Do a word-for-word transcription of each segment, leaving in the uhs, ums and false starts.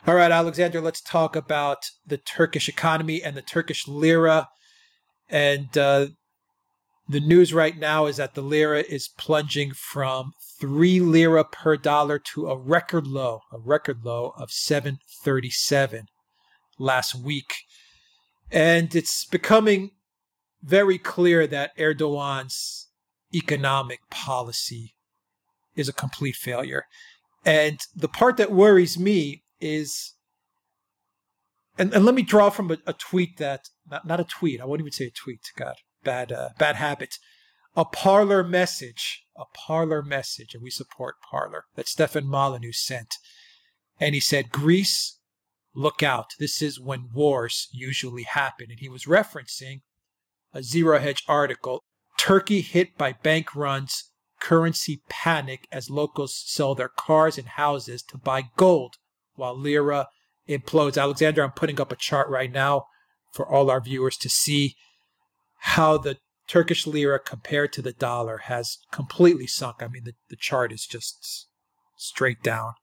All right, Alexander, let's talk about the Turkish economy and the Turkish lira. And uh, the news right now is that the lira is plunging from three lira per dollar to a record low, a record low of seven thirty-seven last week. And it's becoming very clear that Erdogan's economic policy is a complete failure. And the part that worries me is, and, and let me draw from a, a tweet that, not, not a tweet, I won't even say a tweet, God, bad, uh, bad habit, a Parler message, a Parler message, and we support Parler, that Stefan Molyneux sent. And he said, Greece, look out, this is when wars usually happen. And he was referencing a Zero Hedge article, Turkey hit by bank runs, currency panic as locals sell their cars and houses to buy gold while lira implodes. Alexander, I'm putting up a chart right now for all our viewers to see how the Turkish lira compared to the dollar has completely sunk. I mean, the, the chart is just straight down.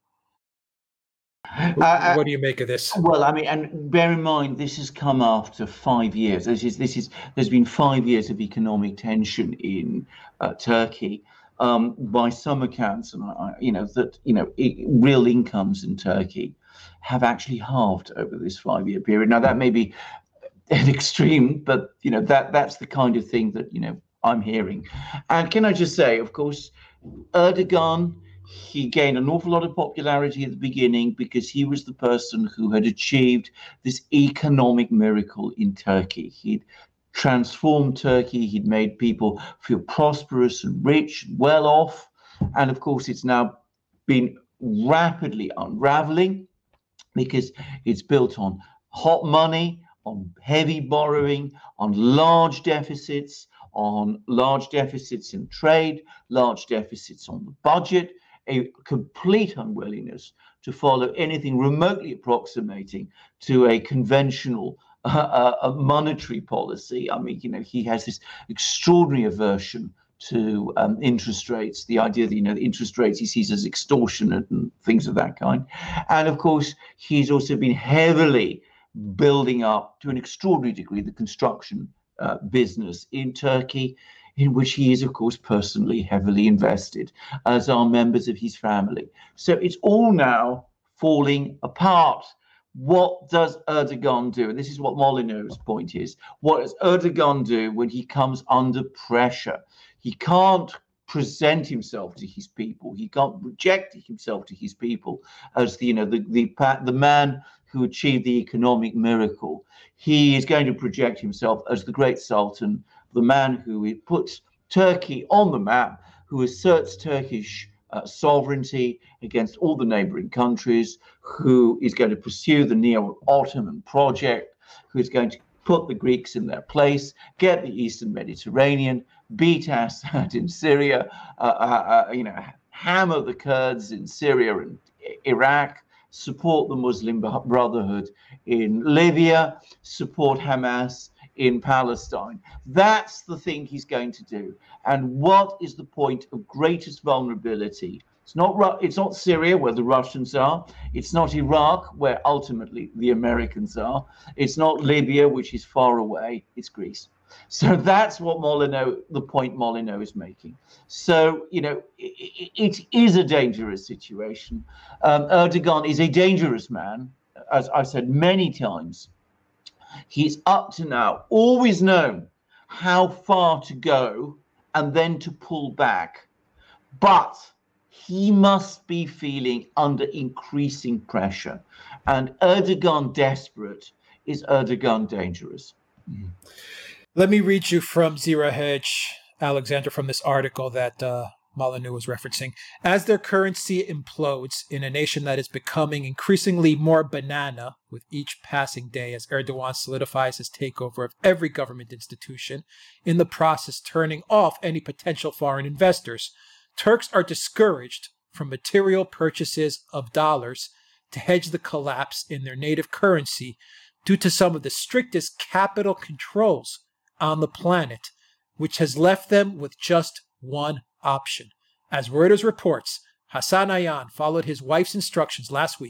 What, Uh, what do you make of this? Well, I mean, and bear in mind, this has come after five years. This is, this is, there's been five years of economic tension in uh, Turkey. Um, by some accounts, and I, you know that you know it, real incomes in Turkey have actually halved over this five-year period. Now that may be an extreme, but you know that that's the kind of thing that you know I'm hearing. And can I just say, of course, Erdogan, he gained an awful lot of popularity at the beginning because he was the person who had achieved this economic miracle in Turkey. He'd transformed Turkey, he'd made people feel prosperous and rich and well off. And of course, it's now been rapidly unraveling because it's built on hot money, on heavy borrowing, on large deficits, on large deficits in trade, large deficits on the budget, a complete unwillingness to follow anything remotely approximating to a conventional uh, a monetary policy. I mean, you know, he has this extraordinary aversion to um, interest rates, the idea that, you know, the interest rates he sees as extortionate and things of that kind. And of course, he's also been heavily building up to an extraordinary degree the construction uh, business in Turkey, in which he is, of course, personally heavily invested, as are members of his family. So it's all now falling apart. What does Erdogan do? And this is what Molyneux's point is. What does Erdogan do when he comes under pressure? He can't present himself to his people. He can't project himself to his people as the, you know, the, the, the man who achieved the economic miracle. He is going to project himself as the great Sultan, the man who puts Turkey on the map, who asserts Turkish uh, sovereignty against all the neighboring countries, who is going to pursue the Neo-Ottoman project, who is going to put the Greeks in their place, get the Eastern Mediterranean, beat Assad in Syria, uh, uh, uh, you know, hammer the Kurds in Syria and Iraq, support the Muslim Brotherhood in Libya, support Hamas in Palestine. That's the thing he's going to do. And what is the point of greatest vulnerability? It's not, it's not Syria, where the Russians are. It's not Iraq, where ultimately the Americans are. It's not Libya, which is far away. It's Greece. So that's what Molyneux, the point Molyneux is making. So, you know, it, it is a dangerous situation. Um, Erdogan is a dangerous man, as I've said many times. He's up to now always known how far to go and then to pull back. But he must be feeling under increasing pressure. And Erdogan desperate is Erdogan dangerous. Mm-hmm. Let me read you from Zero Hedge, Alexander, from this article that uh, Molyneux was referencing. As their currency implodes in a nation that is becoming increasingly more banana with each passing day as Erdogan solidifies his takeover of every government institution, in the process turning off any potential foreign investors, Turks are discouraged from material purchases of dollars to hedge the collapse in their native currency due to some of the strictest capital controls on the planet, which has left them with just one option. As Reuters reports, Hassan Ayan followed his wife's instructions last week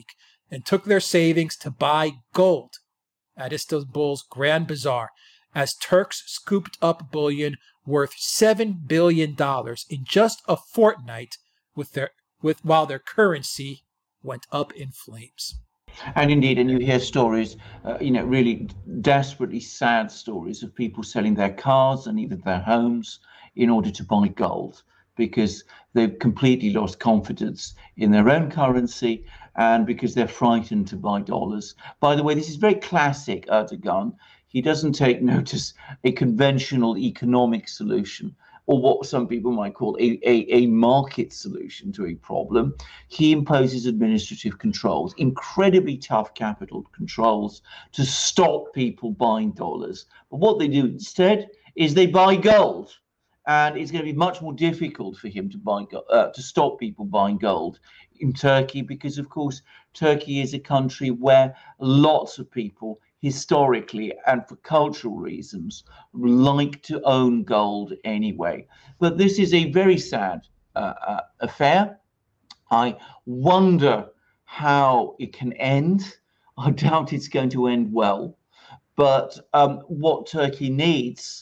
and took their savings to buy gold at Istanbul's Grand Bazaar as Turks scooped up bullion worth seven billion dollars in just a fortnight with their with while their currency went up in flames. And indeed, and you hear stories, uh, you know, really desperately sad stories of people selling their cars and even their homes in order to buy gold, because they've completely lost confidence in their own currency and because they're frightened to buy dollars. By the way, this is very classic Erdogan. He doesn't take notice a conventional economic solution, or what some people might call a, a, a market solution to a problem. He imposes administrative controls, incredibly tough capital controls, to stop people buying dollars. But what they do instead is they buy gold. And it's going to be much more difficult for him to buy uh, to stop people buying gold in Turkey, because, of course, Turkey is a country where lots of people historically and for cultural reasons like to own gold anyway. But this is a very sad uh, uh, affair. I wonder how it can end. I doubt it's going to end well. But um, what Turkey needs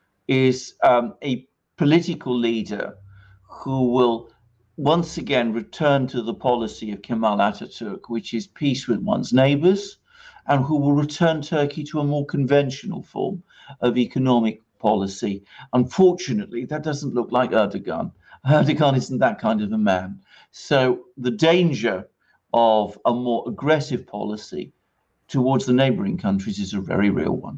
is um, a political leader who will once again return to the policy of Kemal Atatürk, which is peace with one's neighbors, and who will return Turkey to a more conventional form of economic policy. Unfortunately, that doesn't look like Erdogan. Erdogan isn't that kind of a man. So the danger of a more aggressive policy towards the neighboring countries is a very real one.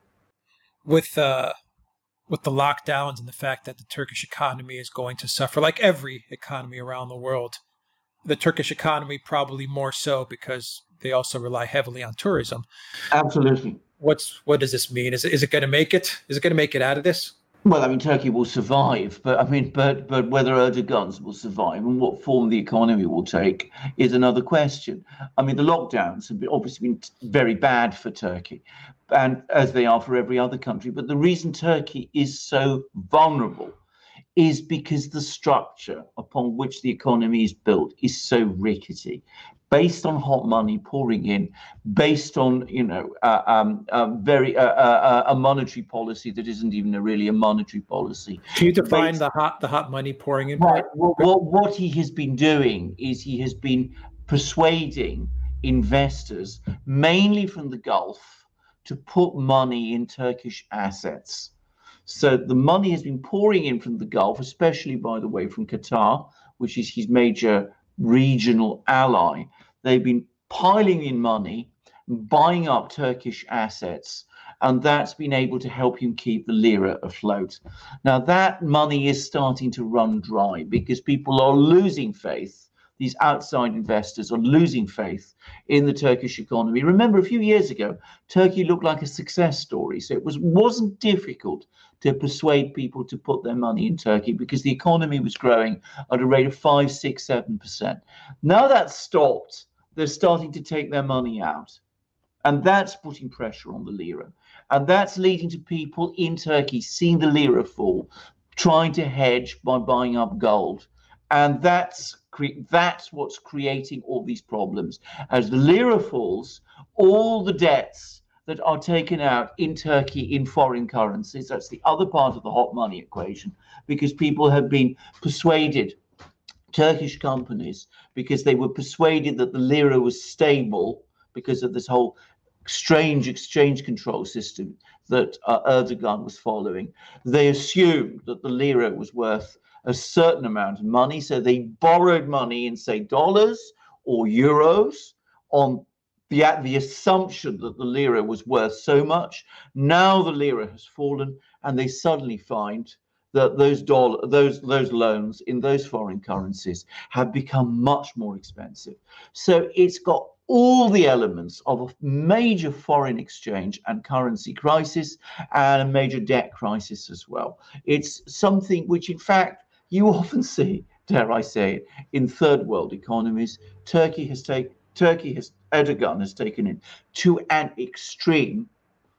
With uh with the lockdowns and the fact that the Turkish economy is going to suffer, like every economy around the world, the Turkish economy probably more so because they also rely heavily on tourism. Absolutely. What's what does this mean? Is it, is it going to make it? Is it going to make it out of this? Well, I mean, Turkey will survive, but I mean, but but whether Erdogan's will survive and what form the economy will take is another question. I mean, the lockdowns have been, obviously been very bad for Turkey, and as they are for every other country. But the reason Turkey is so vulnerable is because the structure upon which the economy is built is so rickety, based on hot money pouring in, based on, you know, uh, um, uh, very uh, uh, a monetary policy that isn't even a, really a monetary policy. Can you define based, the hot the hot money pouring in? Right. Well, well, what he has been doing is he has been persuading investors, mainly from the Gulf, to put money in Turkish assets. So the money has been pouring in from the Gulf, especially, by the way, from Qatar, which is his major regional ally. They've been piling in money, buying up Turkish assets, and that's been able to help him keep the lira afloat. Now, that money is starting to run dry because people are losing faith. These outside investors are losing faith in the Turkish economy. Remember, a few years ago, Turkey looked like a success story. So it was, wasn't difficult to persuade people to put their money in Turkey because the economy was growing at a rate of five, six, seven percent. Now that's stopped. They're starting to take their money out. And that's putting pressure on the lira. And that's leading to people in Turkey seeing the lira fall, trying to hedge by buying up gold. And that's that's what's creating all these problems. As the lira falls, all the debts that are taken out in Turkey in foreign currencies, that's the other part of the hot money equation, because people have been persuaded, Turkish companies, because they were persuaded that the lira was stable because of this whole strange exchange control system that uh, Erdogan was following. They assumed that the lira was worth a certain amount of money, so they borrowed money in, say, dollars or euros on the, the assumption that the lira was worth so much. Now the lira has fallen, and they suddenly find that those dollar, those those loans in those foreign currencies have become much more expensive. So it's got all the elements of a major foreign exchange and currency crisis and a major debt crisis as well. It's something which, in fact, you often see, dare I say it, in third world economies. Turkey has taken, Turkey has, Erdogan has taken it to an extreme,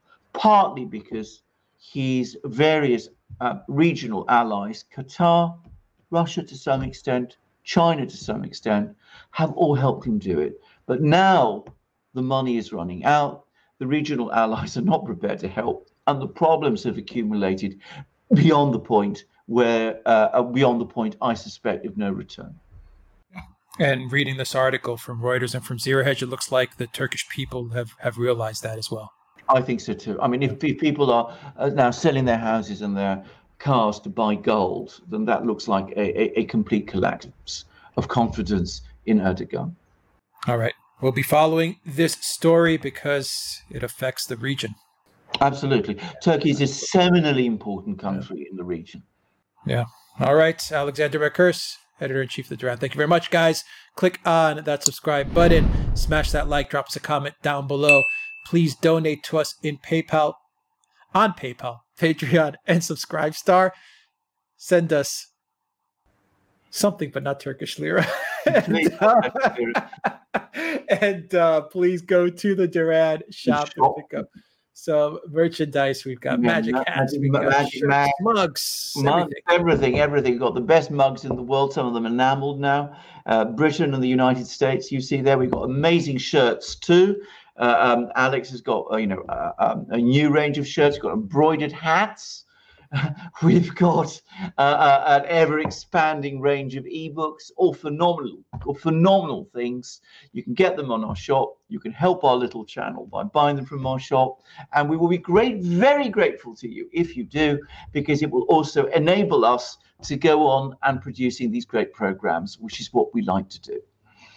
partly because his various uh, regional allies, Qatar, Russia to some extent, China to some extent, have all helped him do it. But now the money is running out. The regional allies are not prepared to help, and the problems have accumulated beyond the point where uh, beyond the point, I suspect, of no return. And reading this article from Reuters and from Zero Hedge, it looks like the Turkish people have, have realized that as well. I think so too. I mean, if, if people are now selling their houses and their cars to buy gold, then that looks like a, a, a complete collapse of confidence in Erdogan. All right. We'll be following this story because it affects the region. Absolutely. Turkey is a seminally important country yeah. in the region. Yeah. All right. Alexander Mercurs, Editor-in-Chief of the Duran. Thank you very much, guys. Click on that subscribe button. Smash that like. Drop us a comment down below. Please donate to us in PayPal, on PayPal, Patreon, and Subscribestar. Send us something, but not Turkish lira. and uh, and uh, please go to the Duran shop and pick up some merchandise. We've got yeah, magic hats, we've got magic shirts, mag- mugs, mugs everything. everything, everything. We've got the best mugs in the world. Some of them enameled now. Uh, Britain and the United States, you see there. We've got amazing shirts too. Uh, um, Alex has got, uh, you know, uh, um, a new range of shirts. We've got embroidered hats. We've got uh, uh, an ever-expanding range of ebooks, all phenomenal, all phenomenal things. You can get them on our shop. You can help our little channel by buying them from our shop, and we will be great, very grateful to you if you do, because it will also enable us to go on and producing these great programs, which is what we like to do.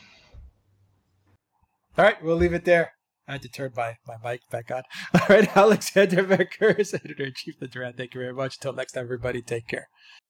All right, we'll leave it there. I had to turn my, my mic back on. All right, Alexander Mercurs, Editor-in-Chief of the Duran. Thank you very much. Until next time, everybody, take care.